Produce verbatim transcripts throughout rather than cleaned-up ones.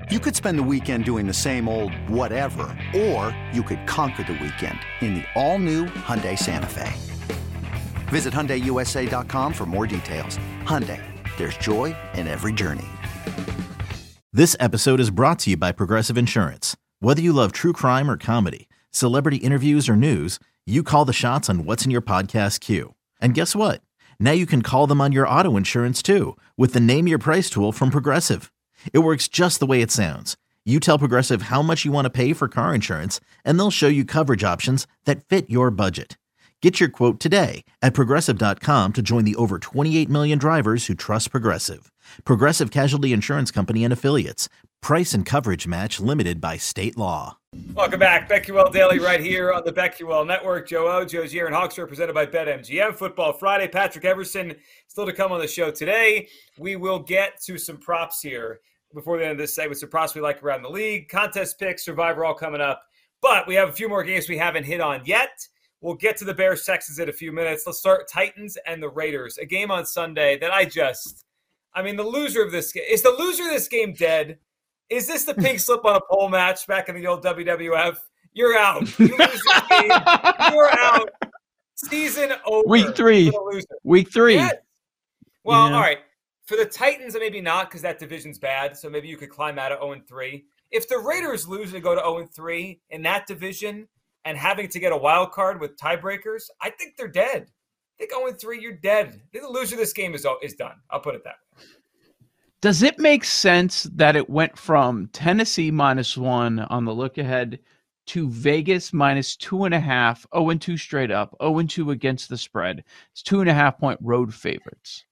You could spend the weekend doing the same old whatever, or you could conquer the weekend in the all-new Hyundai Santa Fe. Visit Hyundai U S A dot com for more details. Hyundai, there's joy in every journey. This episode is brought to you by Progressive Insurance. Whether you love true crime or comedy, celebrity interviews or news, you call the shots on what's in your podcast queue. And guess what? Now you can call them on your auto insurance too with the Name Your Price tool from Progressive. It works just the way it sounds. You tell Progressive how much you want to pay for car insurance, and they'll show you coverage options that fit your budget. Get your quote today at Progressive dot com to join the over twenty-eight million drivers who trust Progressive. Progressive Casualty Insurance Company and Affiliates. Price and coverage match limited by state law. Welcome back. BetQL Daily right here on the BetQL Network. Joe O, Joe Gier, and Hawks represented by BetMGM. Football Friday. Patrick Everson still to come on the show today. We will get to some props here before the end of this segment. Some props we like around the league. Contest picks, Survivor all coming up. But we have a few more games we haven't hit on yet. We'll get to the Bears Texans in a few minutes. Let's start Titans and the Raiders. A game on Sunday that I just, I mean, the loser of this game, is the loser of this game dead? Is this the pink slip on a pole match back in the old W W F? You're out. You lose this game, you're out. Season over. Week three. Week three. Yes. Well, yeah. all right. For the Titans, maybe not because that division's bad. So maybe you could climb out of oh and three. If the Raiders lose and go to oh and three in that division and having to get a wild card with tiebreakers, I think they're dead. I think oh and three, you're dead. I think the loser of this game is, is done. I'll put it that way. Does it make sense that it went from Tennessee minus one on the look ahead to Vegas minus two and a half, oh and two straight up, oh and two against the spread? It's two and a half point road favorites.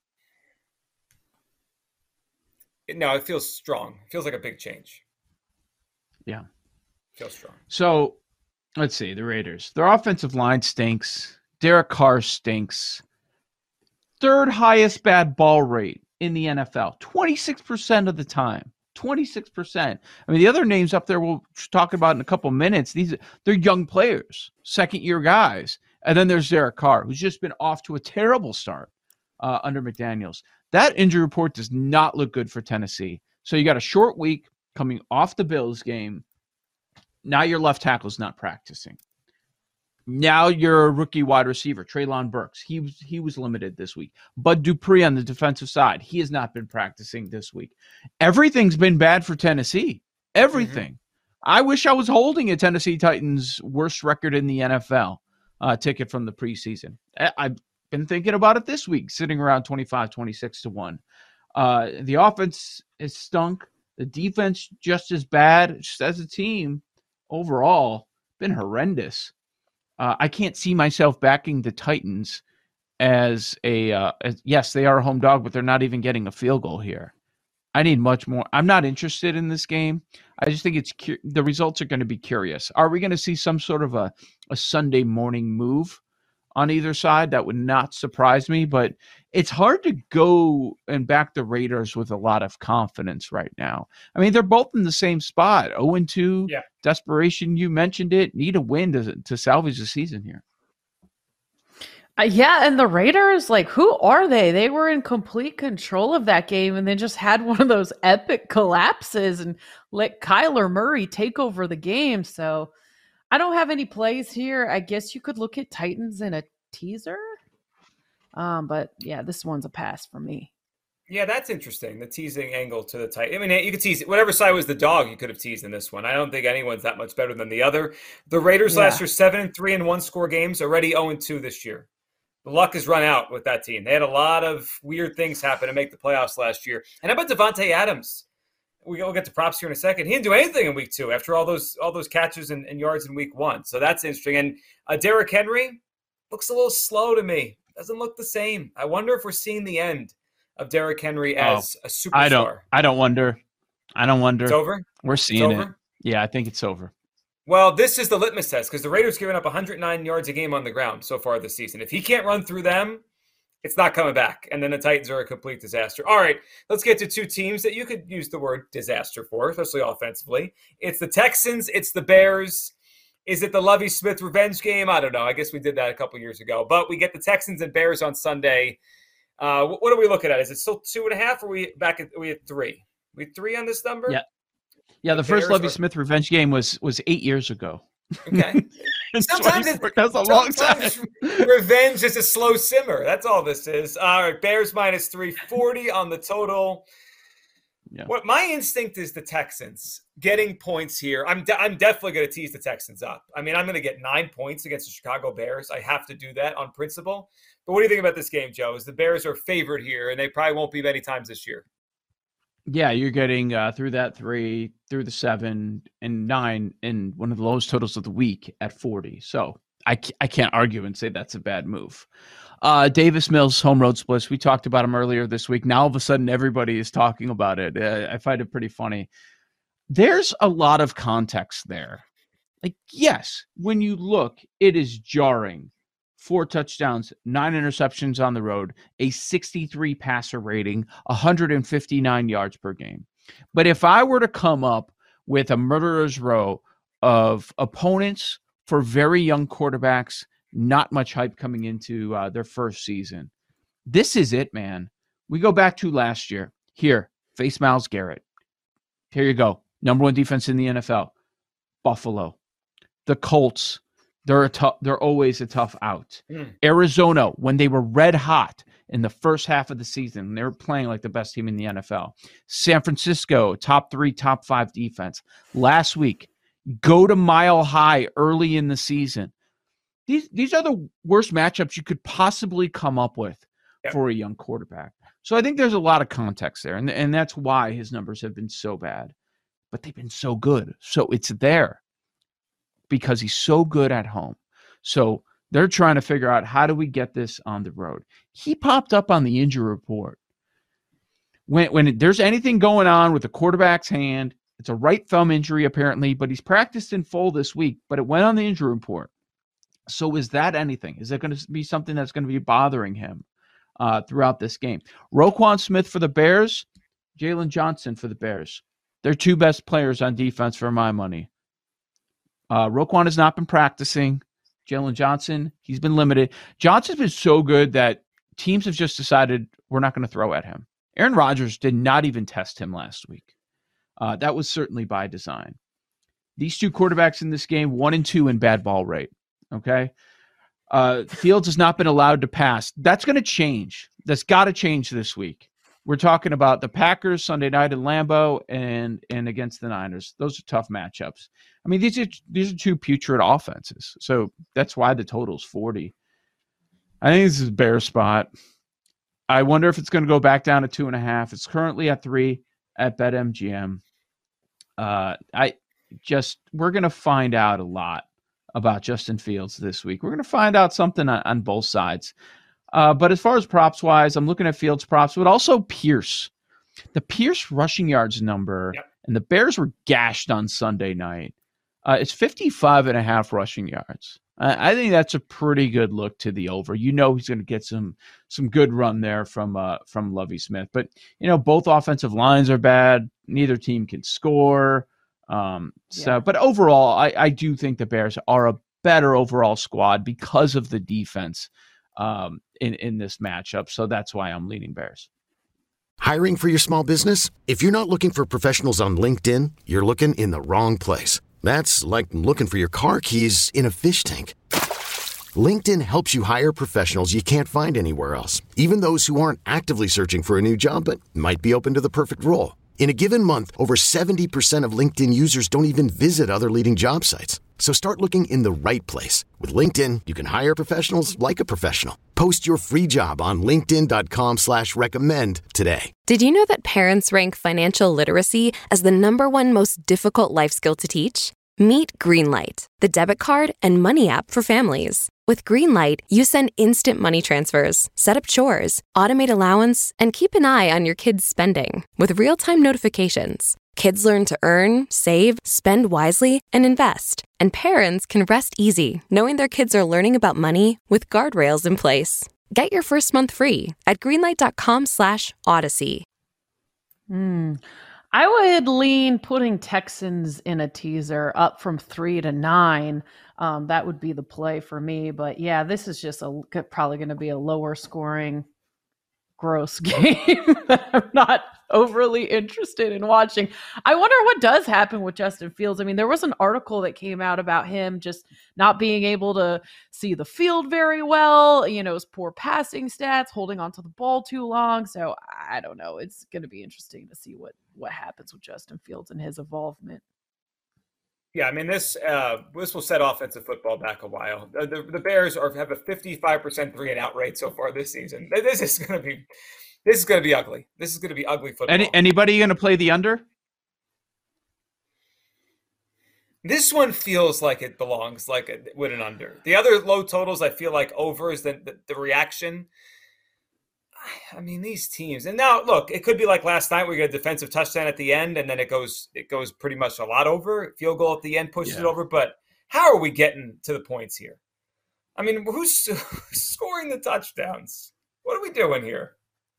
No, it feels strong. It feels like a big change. Yeah. Feels strong. So let's see, the Raiders. Their offensive line stinks. Derek Carr stinks. Third highest bad ball rate in the N F L. twenty-six percent of the time. twenty-six percent. I mean, the other names up there we'll talk about in a couple minutes. These they're young players, second-year guys. And then there's Derek Carr, who's just been off to a terrible start uh, under McDaniels. That injury report does not look good for Tennessee. So you got a short week coming off the Bills game. Now your left tackle's not practicing. Now you're a rookie wide receiver, Treylon Burks. He was he was limited this week. Bud Dupree on the defensive side, he has not been practicing this week. Everything's been bad for Tennessee. Everything. Mm-hmm. I wish I was holding a Tennessee Titans worst record in the N F L uh, ticket from the preseason. I, I've been thinking about it this week, sitting around twenty-five, twenty-six to one. Uh, the offense is stunk. The defense just as bad. Just as a team, overall, been horrendous. Uh, I can't see myself backing the Titans as a uh, as, yes, they are a home dog, but they're not even getting a field goal here. I need much more. I'm not interested in this game. I just think it's cu- the results are going to be curious. Are we going to see some sort of a, a Sunday morning move on either side? That would not surprise me, but it's hard to go and back the Raiders with a lot of confidence right now. I mean, they're both in the same spot, oh and two, yeah. Desperation, you mentioned it, need a win to, to salvage the season here. Uh, yeah, and the Raiders, like, who are they? They were in complete control of that game and then just had one of those epic collapses and let Kyler Murray take over the game. So I don't have any plays here. I guess you could look at Titans in a teaser. Um, but yeah, this one's a pass for me. Yeah, that's interesting. The teasing angle to the tight. I mean, you could tease whatever side was the dog. You could have teased in this one. I don't think anyone's that much better than the other. The Raiders Yeah. last year seven and three in one score games, already oh and two this year. The luck has run out with that team. They had a lot of weird things happen to make the playoffs last year. And how about Devontae Adams? We'll get to props here in a second. He didn't do anything in week two after all those all those catches and, and yards in week one. So that's interesting. And uh, Derrick Henry looks a little slow to me. Doesn't look the same. I wonder if we're seeing the end of Derrick Henry as oh, a superstar. I don't. I don't wonder. I don't wonder. It's over. We're seeing it's it. over? Yeah, I think it's over. Well, this is the litmus test because the Raiders giving up one hundred nine yards a game on the ground so far this season. If he can't run through them, it's not coming back. And then the Titans are a complete disaster. All right, let's get to two teams that you could use the word disaster for, especially offensively. It's the Texans. It's the Bears. Is it the Lovie Smith revenge game? I don't know. I guess we did that a couple years ago. But we get the Texans and Bears on Sunday. Uh, what are we looking at? Is it still two and a half, or are we back at we at three? We at three on this number? Yeah. Yeah, the, the first Bears Lovie are... Smith revenge game was was eight years ago. Okay. Sometimes it's, that's a long time. Revenge is a slow simmer. That's all this is. All right, Bears minus three forty on the total. Yeah. What my instinct is the Texans getting points here. I'm de- I'm definitely going to tease the Texans up. I mean, I'm going to get nine points against the Chicago Bears. I have to do that on principle. But what do you think about this game, Joe? Is the Bears are favored here, and they probably won't be many times this year. Yeah, you're getting uh, through that three, through the seven, and nine, and one of the lowest totals of the week at forty. So I, I can't argue and say that's a bad move. Uh, Davis Mills home road splits. We talked about him earlier this week. Now all of a sudden everybody is talking about it. Uh, I find it pretty funny. There's a lot of context there. Like, yes, when you look, it is jarring. Four touchdowns, nine interceptions on the road, a sixty-three passer rating, one hundred fifty-nine yards per game. But if I were to come up with a murderer's row of opponents for very young quarterbacks, not much hype coming into uh, their first season, this is it, man. We go back to last year. Here, face Myles Garrett. Here you go. Number one defense in the N F L. Buffalo. The Colts. They're a tough, they're always a tough out. Mm. Arizona, when they were red hot in the first half of the season, they were playing like the best team in the N F L. San Francisco, top three, top five defense. Last week, go to Mile High early in the season. These these are the worst matchups you could possibly come up with yep. for a young quarterback. So I think there's a lot of context there, and, and that's why his numbers have been so bad. But they've been so good. So it's there. Because he's so good at home. So they're trying to figure out, how do we get this on the road? He popped up on the injury report. When when there's anything going on with the quarterback's hand, it's a right thumb injury apparently, but he's practiced in full this week, but it went on the injury report. So is that anything? Is that going to be something that's going to be bothering him uh, throughout this game? Roquan Smith for the Bears, Jalen Johnson for the Bears. They're two best players on defense for my money. Uh, Roquan has not been practicing. Jalen Johnson, he's been limited. Johnson's been so good that teams have just decided we're not going to throw at him. Aaron Rodgers did not even test him last week. Uh, that was certainly by design. These two quarterbacks in this game, one and two in bad ball rate. Okay. Uh, Fields has not been allowed to pass. That's going to change. That's got to change this week. We're talking about the Packers Sunday night in Lambeau and and against the Niners. Those are tough matchups. I mean, these are these are two putrid offenses. So that's why the total's forty. I think this is a bear spot. I wonder if it's going to go back down to two and a half. It's currently at three at BetMGM. Uh, I just we're going to find out a lot about Justin Fields this week. We're going to find out something on, on both sides. Uh, but as far as props wise, I'm looking at Fields props, but also Pierce. The Pierce rushing yards number, yep. and the Bears were gashed on Sunday night. Uh, it's fifty-five and a half rushing yards. I, I think that's a pretty good look to the over. You know he's going to get some some good run there from uh, from Lovie Smith. But, you know, both offensive lines are bad. Neither team can score. Um, so, yeah. But overall, I, I do think the Bears are a better overall squad because of the defense um, in, in this matchup. So that's why I'm leaning Bears. Hiring for your small business? If you're not looking for professionals on LinkedIn, you're looking in the wrong place. That's like looking for your car keys in a fish tank. LinkedIn helps you hire professionals you can't find anywhere else, even those who aren't actively searching for a new job but might be open to the perfect role. In a given month, over seventy percent of LinkedIn users don't even visit other leading job sites. So start looking in the right place. With LinkedIn, you can hire professionals like a professional. Post your free job on linkedin.com slash recommend today. Did you know that parents rank financial literacy as the number one most difficult life skill to teach? Meet Greenlight, the debit card and money app for families. With Greenlight, you send instant money transfers, set up chores, automate allowance, and keep an eye on your kids' spending with real-time notifications. Kids learn to earn, save, spend wisely, and invest. And parents can rest easy knowing their kids are learning about money with guardrails in place. Get your first month free at greenlight.com slash odyssey. Hmm. I would lean putting Texans in a teaser up from three to nine. Um, that would be the play for me. But yeah, this is just a probably going to be a lower scoring, gross game that I'm not overly interested in watching. I wonder what does happen with Justin Fields. I mean, there was an article that came out about him just not being able to see the field very well, you know, his poor passing stats, holding onto the ball too long. So I don't know. It's going to be interesting to see what, what happens with Justin Fields and his involvement. Yeah, I mean, this uh, this will set offensive football back a while. The, the, the Bears are have a fifty-five percent three and out rate so far this season. This is going to be this is going to be ugly. This is going to be ugly football. Any, anybody going to play the under? This one feels like it belongs like a, with an under. The other low totals, I feel like over is the, the, the reaction. I mean, these teams, and now look, it could be like last night where you get a defensive touchdown at the end, and then it goes it goes pretty much a lot over. Field goal at the end pushes yeah. it over. But how are we getting to the points here? I mean, who's scoring the touchdowns? What are we doing here?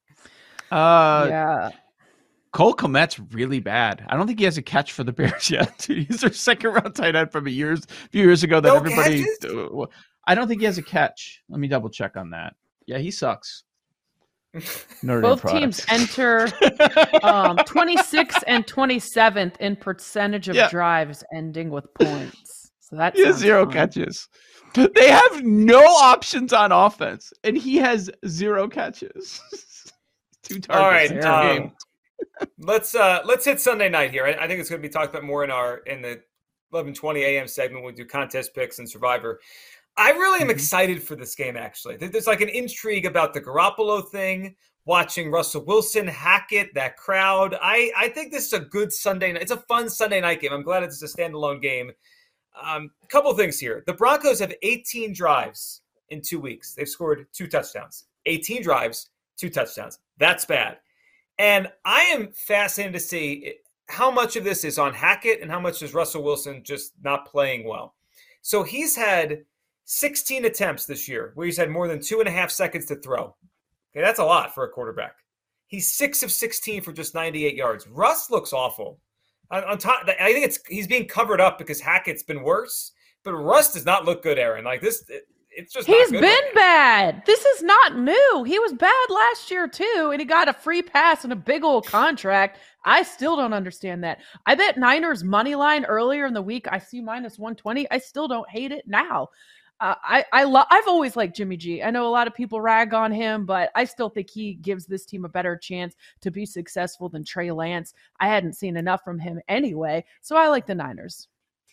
Uh, yeah. Cole Kmet's really bad. I don't think he has a catch for the Bears yet. He's their second round tight end from a years, few years ago that no everybody. Catches? I don't think he has a catch. Let me double check on that. Yeah, he sucks. Notre Both teams enter um, twenty-sixth and twenty-seventh in percentage of yeah. drives ending with points. So that's zero fun. catches. They have no options on offense, and he has zero catches. Two targets. All right, um, let's uh, let's hit Sunday night here. I, I think it's going to be talked about more in our in the eleven twenty a.m. segment. We do contest picks and Survivor. I really am excited for this game, actually. There's like an intrigue about the Garoppolo thing, watching Russell Wilson, Hackett, that crowd. I, I think this is a good Sunday night. It's a fun Sunday night game. I'm glad it's a standalone game. Um, a couple of things here. The Broncos have eighteen drives in two weeks. They've scored two touchdowns. eighteen drives, two touchdowns. That's bad. And I am fascinated to see how much of this is on Hackett and how much is Russell Wilson just not playing well. So he's had sixteen attempts this year where he's had more than two and a half seconds to throw. Okay, that's a lot for a quarterback. He's six of sixteen for just ninety-eight yards. Russ looks awful. On, on top, I think it's he's being covered up because Hackett's been worse, but Russ does not look good, Aaron. Like this, it, it's just he's not good been right bad. This is not new. He was bad last year too, and he got a free pass and a big old contract. I still don't understand that. I bet Niners money line earlier in the week. I see minus one twenty. I still don't hate it now. Uh, I, I love, I've always liked Jimmy G. I know a lot of people rag on him, but I still think he gives this team a better chance to be successful than Trey Lance. I hadn't seen enough from him anyway, so I like the Niners.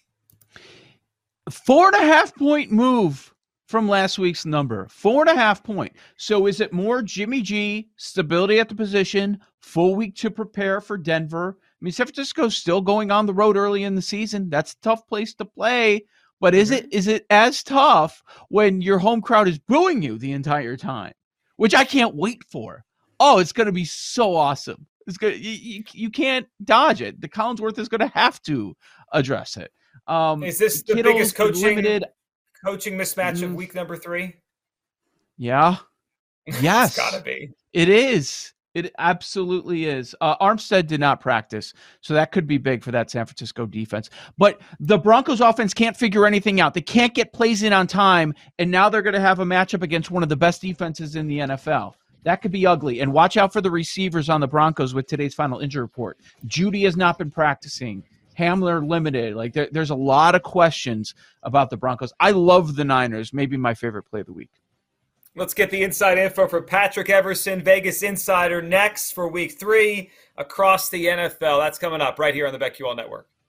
Four and a half point move from last week's number. Four and a half point. So is it more Jimmy G, stability at the position, full week to prepare for Denver? I mean, San Francisco's still going on the road early in the season. That's a tough place to play. But is it is it as tough when your home crowd is booing you the entire time, which I can't wait for? Oh, it's going to be so awesome. It's good. You, you, you can't dodge it. The Collinsworth is going to have to address it. Um, is this the Kittle's biggest coaching limited... coaching mismatch mm-hmm. of week number three? Yeah. Yes. It's got to be. It is. It absolutely is. Uh, Armstead did not practice, so that could be big for that San Francisco defense. But the Broncos offense can't figure anything out. They can't get plays in on time, and now they're going to have a matchup against one of the best defenses in the N F L. That could be ugly. And watch out for the receivers on the Broncos with today's final injury report. Judy has not been practicing. Hamler limited. Like there, there's a lot of questions about the Broncos. I love the Niners. Maybe my favorite play of the week. Let's get the inside info for Patrick Everson, Vegas Insider, next for week three across the N F L. That's coming up right here on the BetQL Network.